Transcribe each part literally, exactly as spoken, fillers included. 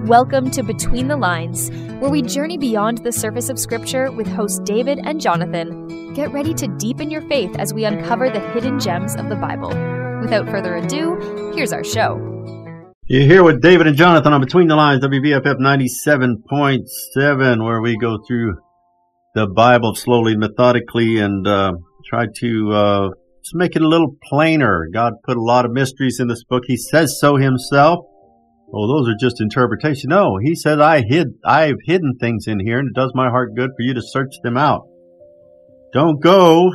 Welcome to Between the Lines, where we journey beyond the surface of Scripture with hosts David and Jonathan. Get ready to deepen your faith as we uncover the hidden gems of the Bible. Without further ado, here's our show. You're here with David and Jonathan on Between the Lines, W B F F ninety-seven point seven, where we go through the Bible slowly, methodically, and uh, try to uh, just make it a little plainer. God put a lot of mysteries in this book. He says so himself. Oh, those are just interpretation. No, he said, I hid, I've hidden things in here, and it does my heart good for you to search them out. Don't go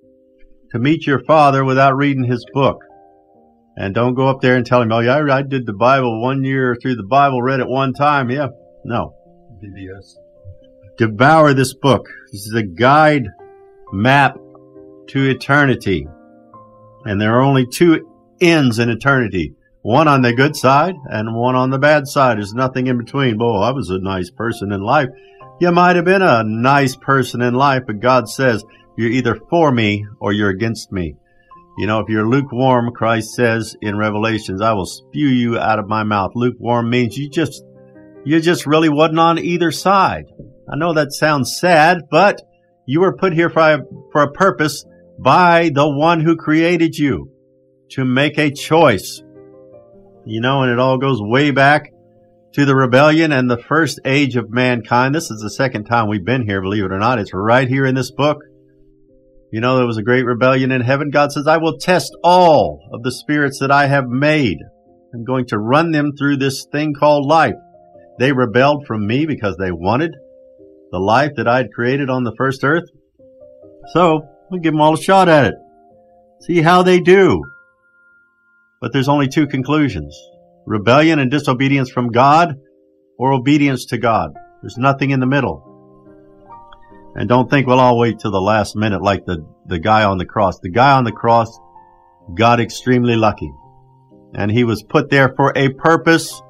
to meet your Father without reading his book. And don't go up there and tell him, oh, yeah, I, I did the Bible one year through the Bible, read it one time. Yeah, no. B B S. Devour this book. This is a guide map to eternity. And there are only two ends in eternity. One on the good side and one on the bad side. There's nothing in between. Boy, I was a nice person in life. You might have been a nice person in life, but God says you're either for me or you're against me. You know, if you're lukewarm, Christ says in Revelations, I will spew you out of my mouth. Lukewarm means you just, you just really wasn't on either side. I know that sounds sad, but you were put here for a, for a purpose by the one who created you to make a choice. You know, and it all goes way back to the rebellion and the first age of mankind. This is the second time we've been here, believe it or not. It's right here in this book. You know, there was a great rebellion in heaven. God says, I will test all of the spirits that I have made. I'm going to run them through this thing called life. They rebelled from me because they wanted the life that I had created on the first earth. So, we'll give them all a shot at it. See how they do. But there's only two conclusions. Rebellion and disobedience from God or obedience to God. There's nothing in the middle. And don't think, well, I'll wait till the last minute like the, the guy on the cross. The guy on the cross got extremely lucky. And he was put there for a purpose,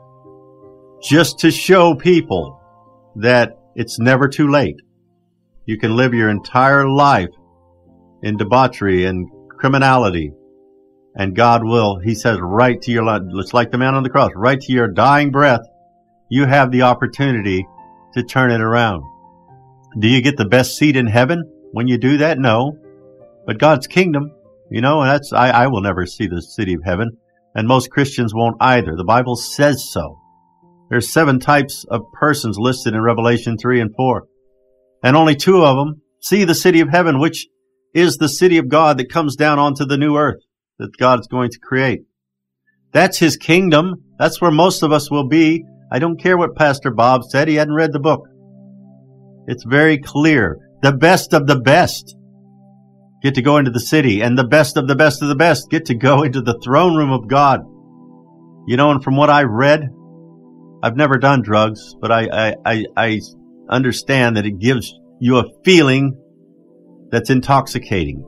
just to show people that it's never too late. You can live your entire life in debauchery and criminality. And God will, he says, right to your, it's like the man on the cross, right to your dying breath, you have the opportunity to turn it around. Do you get the best seat in heaven when you do that? No. But God's kingdom, you know, and that's, I, I will never see the city of heaven. And most Christians won't either. The Bible says so. There's seven types of persons listed in Revelation three and four. And only two of them see the city of heaven, which is the city of God that comes down onto the new earth that God's going to create. That's his kingdom. That's where most of us will be. I don't care what Pastor Bob said. He hadn't read the book. It's very clear. The best of the best get to go into the city, and the best of the best of the best get to go into the throne room of God. You know, and from what I read, I've never done drugs, but I, I, I, I understand that it gives you a feeling that's intoxicating.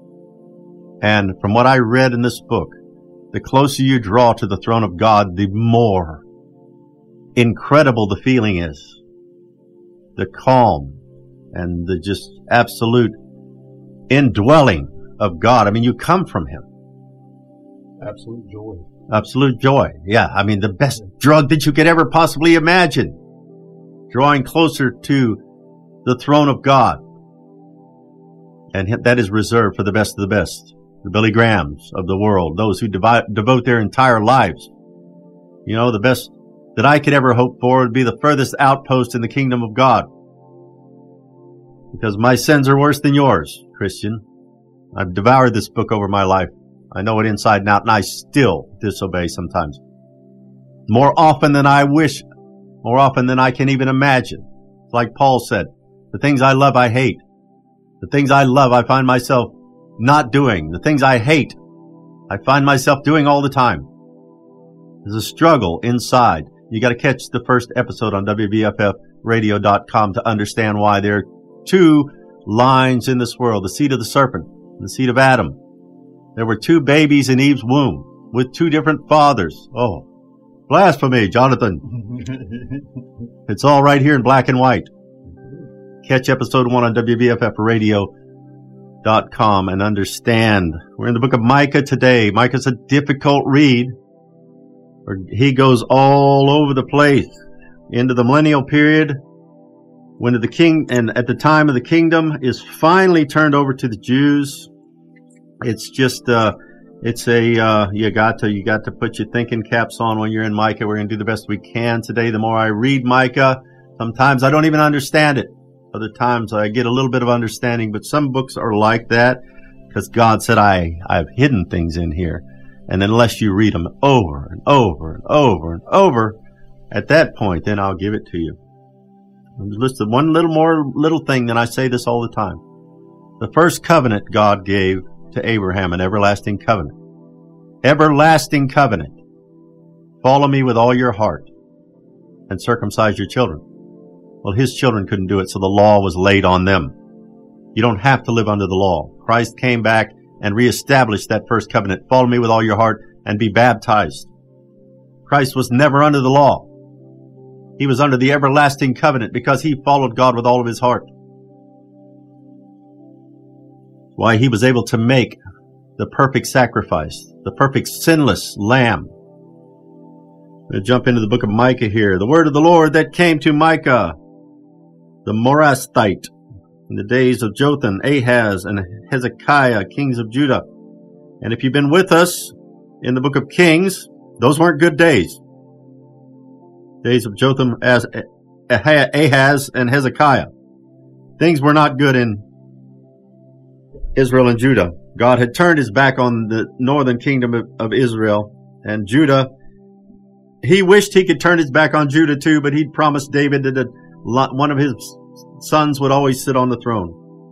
And from what I read in this book, the closer you draw to the throne of God, the more incredible the feeling is. The calm and the just absolute indwelling of God. I mean, you come from him. Absolute joy. Absolute joy. Yeah, I mean, the best drug that you could ever possibly imagine. Drawing closer to the throne of God. And that is reserved for the best of the best. The Billy Grahams of the world, those who devote, devote their entire lives. You know, the best that I could ever hope for would be the furthest outpost in the kingdom of God. Because my sins are worse than yours, Christian. I've devoured this book over my life. I know it inside and out, and I still disobey sometimes. More often than I wish, more often than I can even imagine. Like Paul said, the things I love I hate. The things I love I find myself not doing. The things I hate, I find myself doing all the time. There's a struggle inside. You got to catch the first episode on W B F F radio dot com to understand why there are two lines in this world, the seed of the serpent and the seed of Adam. There were two babies in Eve's womb with two different fathers. Oh, blasphemy, Jonathan. It's all right here in black and white. Catch episode one on W B F F radio dot com and understand. We're in the book of Micah today. Micah's a difficult read. He goes all over the place. into the millennial period, when the king and at the time of the kingdom is finally turned over to the Jews. It's just uh, it's a uh, you got to you got to put your thinking caps on when you're in Micah. We're going to do the best we can today. The more I read Micah, sometimes I don't even understand it. Other times I get a little bit of understanding, but some books are like that because God said I I've hidden things in here, and unless you read them over and over and over and over, at that point, then I'll give it to you. Listen, one little more little thing, and I say this all the time. The first covenant God gave to Abraham, an everlasting covenant. Everlasting covenant. Follow me with all your heart and circumcise your children. Well, his children couldn't do it, so the law was laid on them. You don't have to live under the law. Christ came back and reestablished that first covenant. Follow me with all your heart and be baptized. Christ was never under the law. He was under the everlasting covenant because he followed God with all of his heart. Why he was able to make the perfect sacrifice, the perfect sinless lamb. We'll jump into the book of Micah here. The word of the Lord that came to Micah, the Morasthite, in the days of Jotham, Ahaz, and Hezekiah, kings of Judah. And if you've been with us in the book of Kings, those weren't good days. Days of Jotham, as Ahaz, and Hezekiah. Things were not good in Israel and Judah. God had turned his back on the northern kingdom of, of Israel and Judah. He wished he could turn his back on Judah too, but he'd promised David that a, one of his sons would always sit on the throne.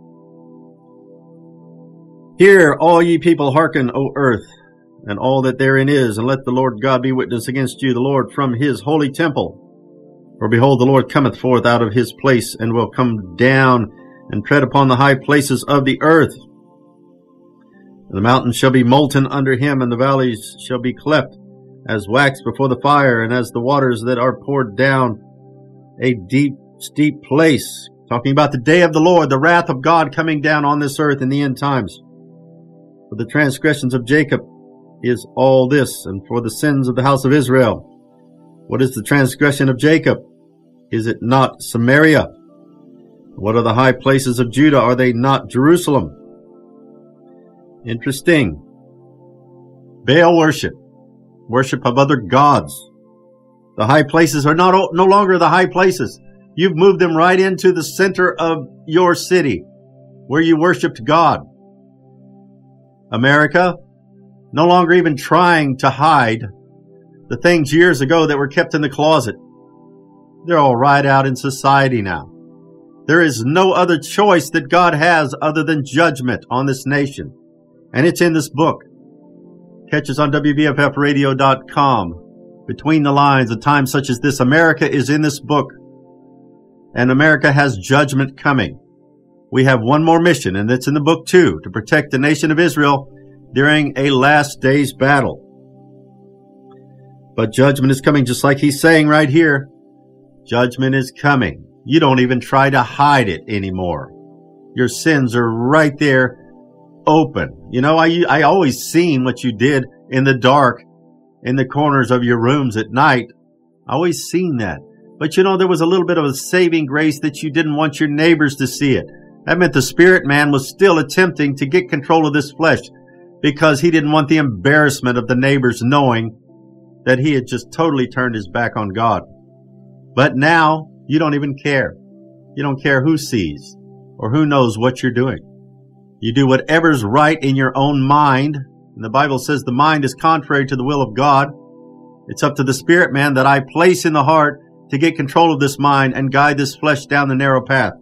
Hear, all ye people, hearken, O earth, and all that therein is, and let the Lord God be witness against you, the Lord from his holy temple. For behold, the Lord cometh forth out of his place, and will come down and tread upon the high places of the earth. The mountains shall be molten under him, and the valleys shall be cleft as wax before the fire, and as the waters that are poured down a deep, steep place. Talking about the day of the Lord, the wrath of God coming down on this earth in the end times. For the transgressions of Jacob is all this, and for the sins of the house of Israel. What is the transgression of Jacob? Is it not Samaria? What are the high places of Judah? Are they not Jerusalem? Interesting. Baal worship. Worship of other gods. The high places are not no longer the high places. You've moved them right into the center of your city where you worshiped God. America, no longer even trying to hide the things years ago that were kept in the closet. They're all right out in society now. There is no other choice that God has other than judgment on this nation. And it's in this book. Catch us on W V F F radio dot com. Between the lines, a time such as this, America is in this book. And America has judgment coming. We have one more mission, and it's in the book too, to protect the nation of Israel during a last day's battle. But judgment is coming, just like he's saying right here. Judgment is coming. You don't even try to hide it anymore. Your sins are right there, open. You know, I, I always seen what you did in the dark, in the corners of your rooms at night. I always seen that. But you know, there was a little bit of a saving grace that you didn't want your neighbors to see it. That meant the spirit man was still attempting to get control of this flesh because he didn't want the embarrassment of the neighbors knowing that he had just totally turned his back on God. But now, you don't even care. You don't care who sees or who knows what you're doing. You do whatever's right in your own mind. And the Bible says the mind is contrary to the will of God. It's up to the spirit man that I place in the heart to get control of this mind and guide this flesh down the narrow path.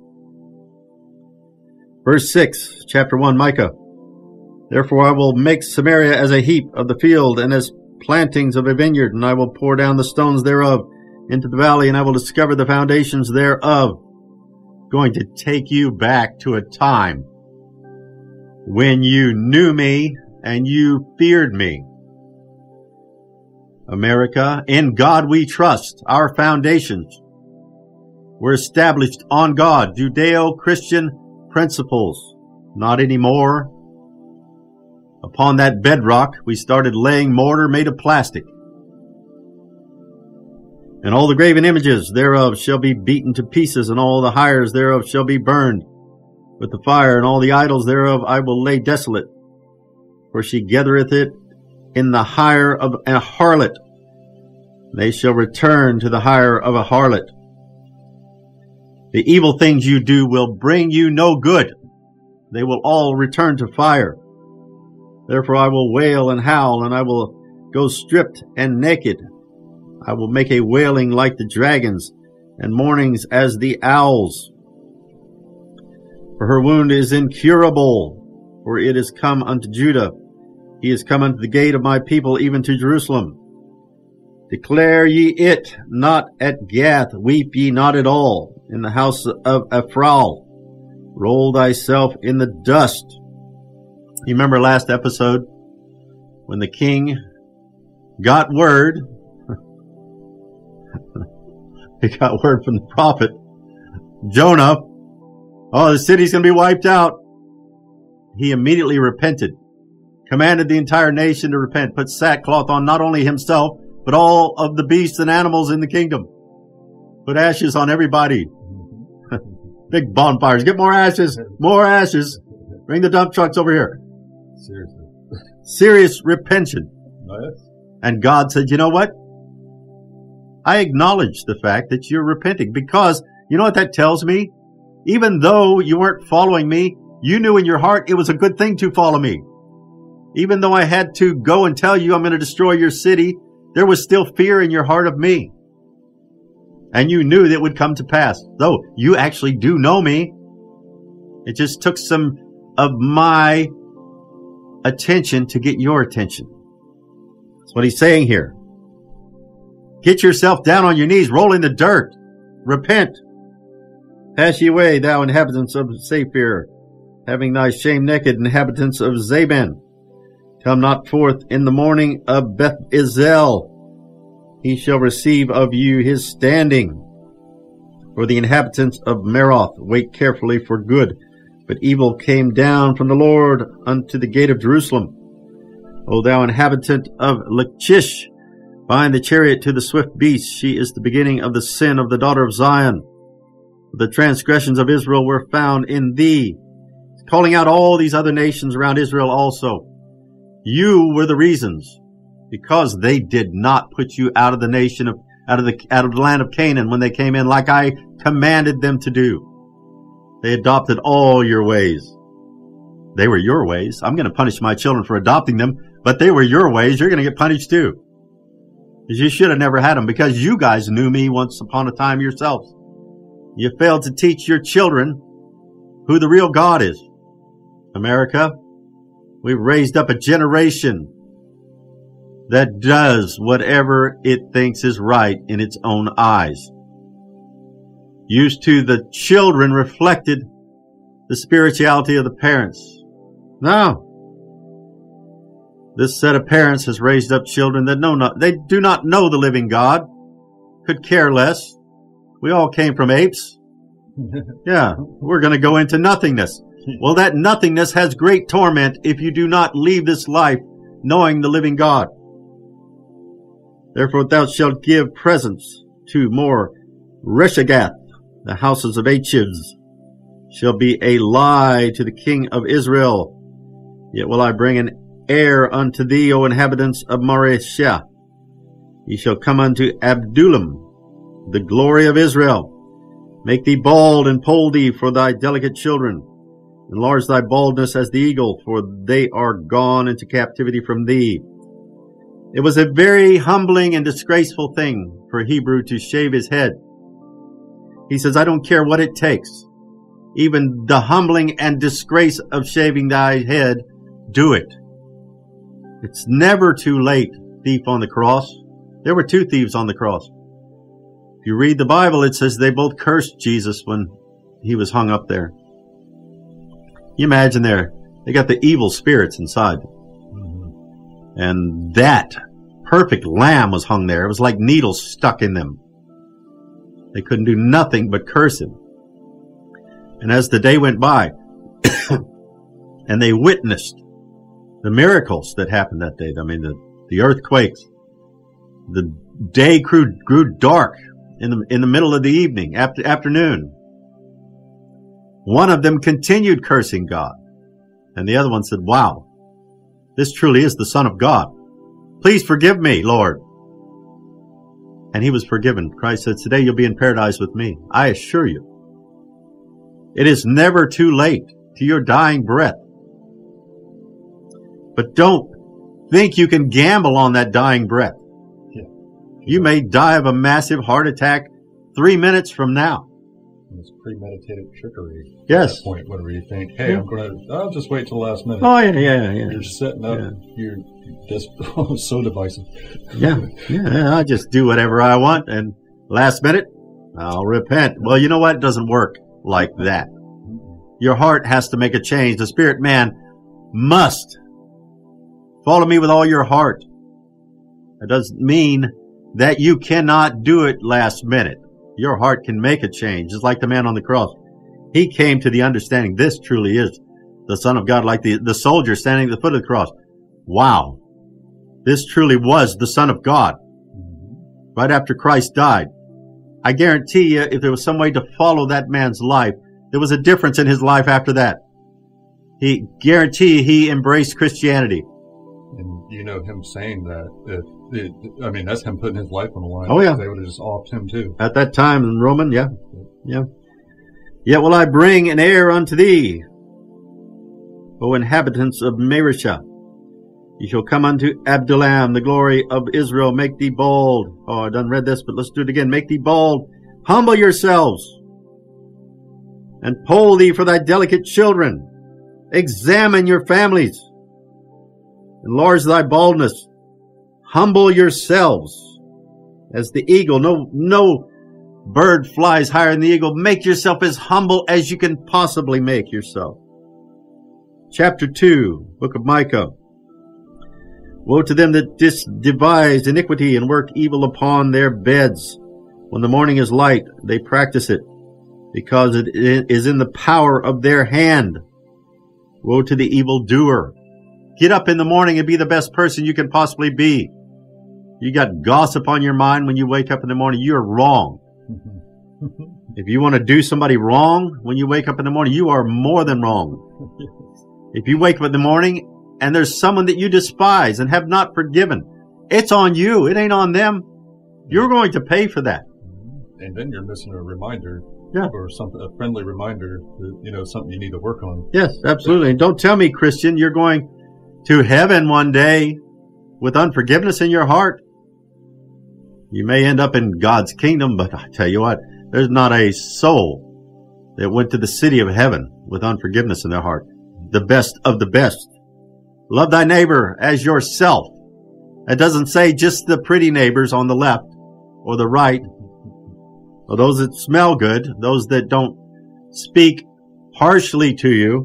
Verse six, chapter one, Micah. Therefore I will make Samaria as a heap of the field and as plantings of a vineyard, and I will pour down the stones thereof into the valley, and I will discover the foundations thereof. Going to take you back to a time when you knew me and you feared me. America, in God we trust. Our foundations were established on God, Judeo-Christian principles. Not anymore. Upon that bedrock, we started laying mortar made of plastic. And all the graven images thereof shall be beaten to pieces, and all the hires thereof shall be burned with the fire, and all the idols thereof I will lay desolate. For she gathereth it in the hire of a harlot. They shall return to the hire of a harlot. The evil things you do will bring you no good. They will all return to fire. Therefore I will wail and howl, and I will go stripped and naked. I will make a wailing like the dragons, and mournings as the owls. For her wound is incurable, for it is come unto Judah. He is come unto the gate of my people, even to Jerusalem. Declare ye it not at Gath, weep ye not at all. In the house of Ephraim, roll thyself in the dust. You remember last episode when the king got word, he got word from the prophet Jonah, oh, the city's going to be wiped out. He immediately repented, commanded the entire nation to repent, put sackcloth on not only himself, but all of the beasts and animals in the kingdom. Put ashes on everybody. Big bonfires. Get more ashes. More ashes. Bring the dump trucks over here. Seriously. Serious repentance. Yes. And God said, you know what? I acknowledge the fact that you're repenting, because you know what that tells me? Even though you weren't following me, you knew in your heart it was a good thing to follow me. Even though I had to go and tell you I'm going to destroy your city, there was still fear in your heart of me. And you knew that it would come to pass. Though you actually do know me. It just took some of my attention to get your attention. That's what he's saying here. Get yourself down on your knees, roll in the dirt, repent. Pass ye away, thou inhabitants of Saphir, having thy shame naked, inhabitants of Zaban. Come not forth in the morning of Beth Ezel. He shall receive of you his standing. For the inhabitants of Meroth wait carefully for good, but evil came down from the Lord unto the gate of Jerusalem. O thou inhabitant of Lachish, bind the chariot to the swift beast. She is the beginning of the sin of the daughter of Zion. The transgressions of Israel were found in thee. Calling out all these other nations around Israel also. You were the reasons, because they did not put you out of the nation of out of the out of the land of Canaan when they came in, like I commanded them to do. They adopted all your ways. They were your ways. I'm going to punish my children for adopting them, but they were your ways. You're going to get punished too. Because you should have never had them, because you guys knew me once upon a time yourselves. You failed to teach your children who the real God is. America, we've raised up a generation that does whatever it thinks is right in its own eyes. Used to the children reflected the spirituality of the parents. Now, this set of parents has raised up children that know not, they do not know the living God, could care less. We all came from apes. Yeah, we're going to go into nothingness. Well, that nothingness has great torment if you do not leave this life knowing the living God. Therefore thou shalt give presents to more Reshagath, the houses of Achivs, shall be a lie to the king of Israel. Yet will I bring an heir unto thee, O inhabitants of Mareshah. Ye shall come unto Abdullam, the glory of Israel. Make thee bald and poll thee for thy delicate children. Enlarge thy baldness as the eagle, for they are gone into captivity from thee. It was a very humbling and disgraceful thing for a Hebrew to shave his head. He says, I don't care what it takes. Even the humbling and disgrace of shaving thy head, do it. It's never too late, thief on the cross. There were two thieves on the cross. If you read the Bible, it says they both cursed Jesus when he was hung up there. You imagine there, they got the evil spirits inside. Mm-hmm. And that perfect lamb was hung there. It was like needles stuck in them. They couldn't do nothing but curse him. And as the day went by, and they witnessed the miracles that happened that day, I mean, the, the earthquakes, The day grew, grew dark in the, in the middle of the evening, after, afternoon. One of them continued cursing God, and the other one said, wow, this truly is the Son of God. Please forgive me, Lord. And he was forgiven. Christ said, today you'll be in paradise with me. I assure you. It is never too late to your dying breath. But don't think you can gamble on that dying breath. Yeah. You may die of a massive heart attack three minutes from now. It's premeditated trickery. Yes. At that point, whenever you think, hey, I'm going to, I'll just wait till the last minute. Oh, yeah, yeah, yeah. You're setting up, Yeah. you're just so divisive. Yeah, yeah, I just do whatever I want, and last minute, I'll repent. Well, you know what? It doesn't work like that. Your heart has to make a change. The spirit man must follow me with all your heart. That doesn't mean that you cannot do it last minute. Your heart can make a change, just like the man on the cross. He came to the understanding this truly is the Son of God, like the, the soldier standing at the foot of the cross. Wow, this truly was the Son of God. Right after Christ died. I guarantee you, if there was some way to follow that man's life, there was a difference in his life after that. He guarantee he embraced Christianity. And you know him saying that, if it, I mean, that's him putting his life on the line. Oh, yeah. They would have just offed him too. At that time in Roman, yeah, yeah. Yet will I bring an heir unto thee, O inhabitants of Marisha. You shall come unto Abdullam, the glory of Israel. Make thee bold. Oh, I done read this, but let's do it again. Make thee bold. Humble yourselves. And poll thee for thy delicate children. Examine your families. Enlarge thy baldness. Humble yourselves. As the eagle. No, no bird flies higher than the eagle. Make yourself as humble as you can possibly make yourself. Chapter two, book of Micah. Woe to them that dis- devise iniquity and work evil upon their beds. When the morning is light, they practice it, because it is in the power of their hand. Woe to the evildoer. Get up in the morning and be the best person you can possibly be. You got gossip on your mind when you wake up in the morning, you're wrong. If you want to do somebody wrong when you wake up in the morning, you are more than wrong. If you wake up in the morning and there's someone that you despise and have not forgiven, it's on you. It ain't on them. You're going to pay for that. And then you're missing a reminder, Yeah. or something, a friendly reminder that, you know, something you need to work on. Yes, absolutely. And don't tell me, Christian, you're going to heaven one day with unforgiveness in your heart. You may end up in God's kingdom, but I tell you what, there's not a soul that went to the city of heaven with unforgiveness in their heart. The best of the best. Love thy neighbor as yourself. It doesn't say just the pretty neighbors on the left or the right, or those that smell good, those that don't speak harshly to you.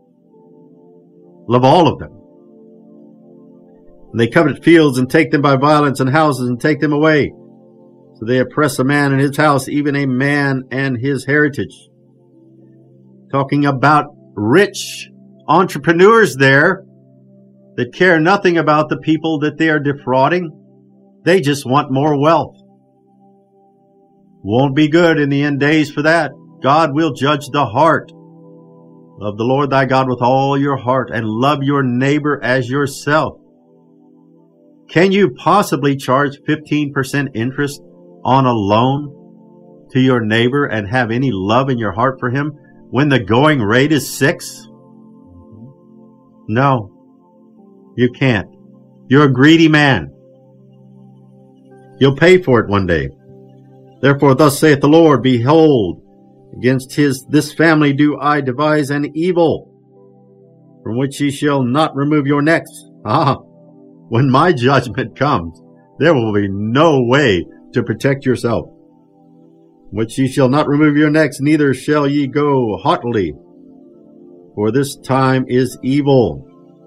Love all of them. And they covet fields and take them by violence, and houses and take them away. So they oppress a man and his house, even a man and his heritage. Talking about rich entrepreneurs there that care nothing about the people that they are defrauding. They just want more wealth. Won't be good in the end days for that. God will judge the heart. Love the Lord thy God with all your heart, and love your neighbor as yourself. Can you possibly charge fifteen percent interest on a loan to your neighbor and have any love in your heart for him when the going rate is six? No, you can't. You're a greedy man. You'll pay for it one day. Therefore, thus saith the Lord, behold, against his this family do I devise an evil, from which ye shall not remove your necks. Ah, when my judgment comes, there will be no way to protect yourself. Which ye shall not remove your necks, neither shall ye go haughtily, for this time is evil.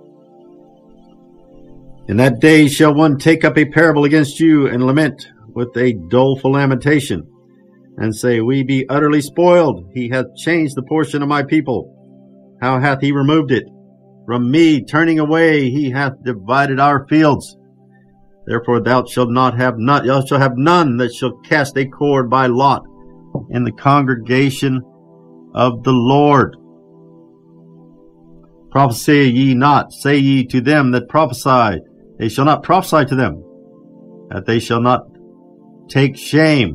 In that day shall one take up a parable against you, and lament with a doleful lamentation, and say, we be utterly spoiled. He hath changed the portion of my people. How hath he removed it? From me turning away, he hath divided our fields. Therefore thou shalt not have none, thou shalt have none that shall cast a cord by lot in the congregation of the Lord. Prophesy ye not, say ye to them that prophesy, they shall not prophesy to them, that they shall not take shame.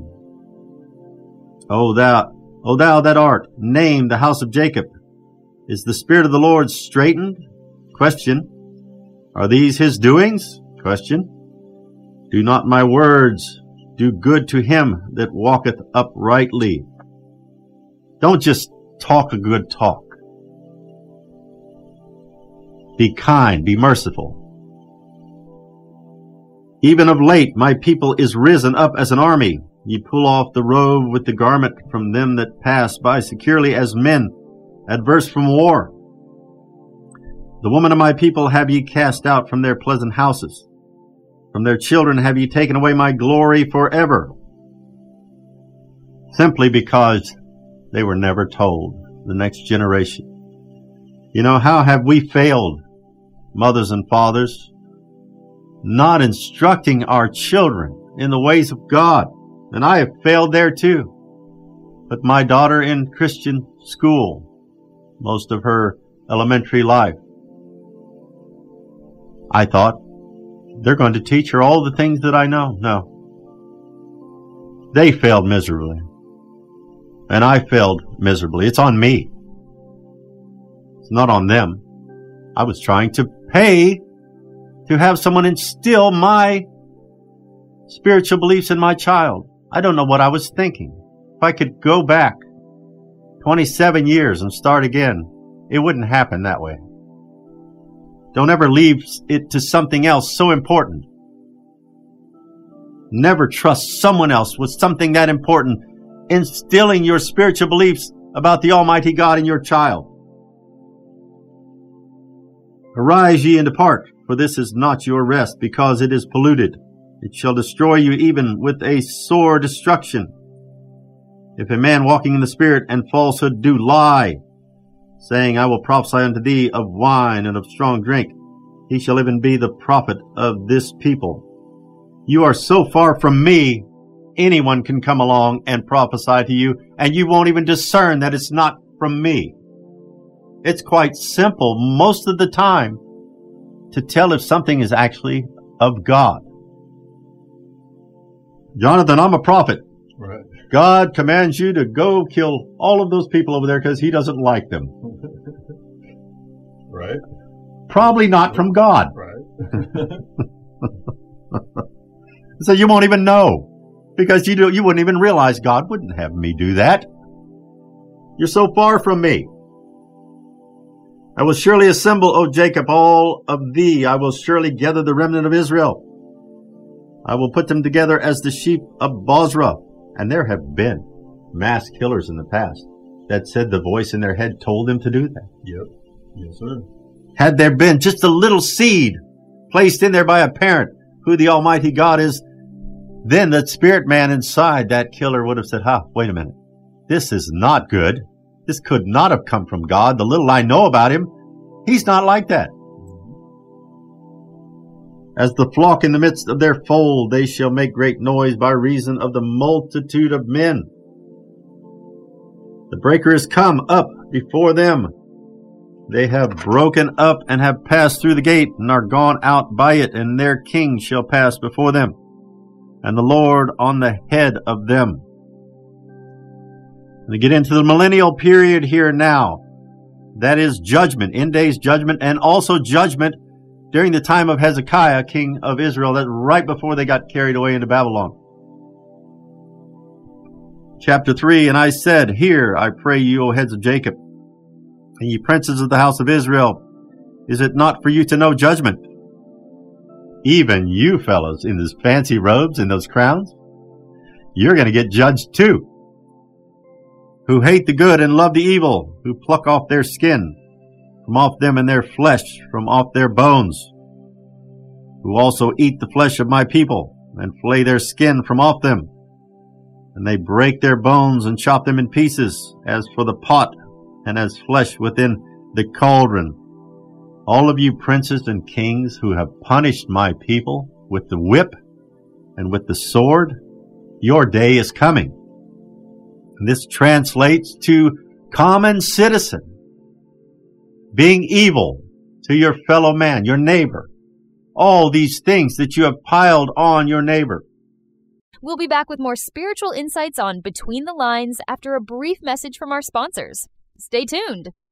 O thou, O thou that art named the house of Jacob, is the Spirit of the Lord straitened? Question. Are these his doings? Question. Do not my words do good to him that walketh uprightly? Don't just talk a good talk. Be kind, be merciful. Even of late my people is risen up as an army. Ye pull off the robe with the garment from them that pass by securely as men adverse from war. The woman of my people have ye cast out from their pleasant houses. From their children have ye taken away my glory forever. Simply because they were never told, the next generation. You know, how have we failed, mothers and fathers, not instructing our children in the ways of God? And I have failed there too. But my daughter in Christian school, most of her elementary life, I thought, they're going to teach her all the things that I know. No. They failed miserably. And I failed miserably. It's on me. It's not on them. I was trying to pay to have someone instill my spiritual beliefs in my child. I don't know what I was thinking. If I could go back twenty-seven years and start again, it wouldn't happen that way. Don't ever leave it to something else so important. Never trust someone else with something that important, instilling your spiritual beliefs about the Almighty God in your child. Arise ye and depart, for this is not your rest, because it is polluted. It shall destroy you even with a sore destruction. If a man walking in the Spirit and falsehood do lie, saying, I will prophesy unto thee of wine and of strong drink, he shall even be the prophet of this people. You are so far from me, anyone can come along and prophesy to you, and you won't even discern that it's not from me. It's quite simple most of the time to tell if something is actually of God. Jonathan, I'm a prophet. Right. God commands you to go kill all of those people over there because he doesn't like them. Right. Probably not from God. Right. So you won't even know, because you do, you wouldn't even realize God wouldn't have me do that. You're so far from me. I will surely assemble, O Jacob, all of thee. I will surely gather the remnant of Israel. I will put them together as the sheep of Bozrah. And there have been mass killers in the past that said the voice in their head told them to do that. Yep. Yes, sir. Had there been just a little seed placed in there by a parent who the Almighty God is, then the spirit man inside that killer would have said, ha, wait a minute. This is not good. This could not have come from God. The little I know about him, he's not like that. As the flock in the midst of their fold, they shall make great noise by reason of the multitude of men. The breaker is come up before them. They have broken up and have passed through the gate and are gone out by it, and their king shall pass before them, and the Lord on the head of them. We get into the millennial period here now. That is judgment, end days judgment, and also judgment during the time of Hezekiah, king of Israel, that right before they got carried away into Babylon. Chapter three, and I said, Hear, I pray you, O heads of Jacob, and ye princes of the house of Israel, is it not for you to know judgment? Even you fellows in those fancy robes and those crowns, you're going to get judged too. Who hate the good and love the evil, who pluck off their skin from off them and their flesh from off their bones, who also eat the flesh of my people and flay their skin from off them, and they break their bones and chop them in pieces, as for the pot and as flesh within the cauldron. All of you princes and kings who have punished my people, with the whip and with the sword, your day is coming. And this translates to common citizen, being evil to your fellow man, your neighbor. All these things that you have piled on your neighbor. We'll be back with more spiritual insights on Between the Lines after a brief message from our sponsors. Stay tuned.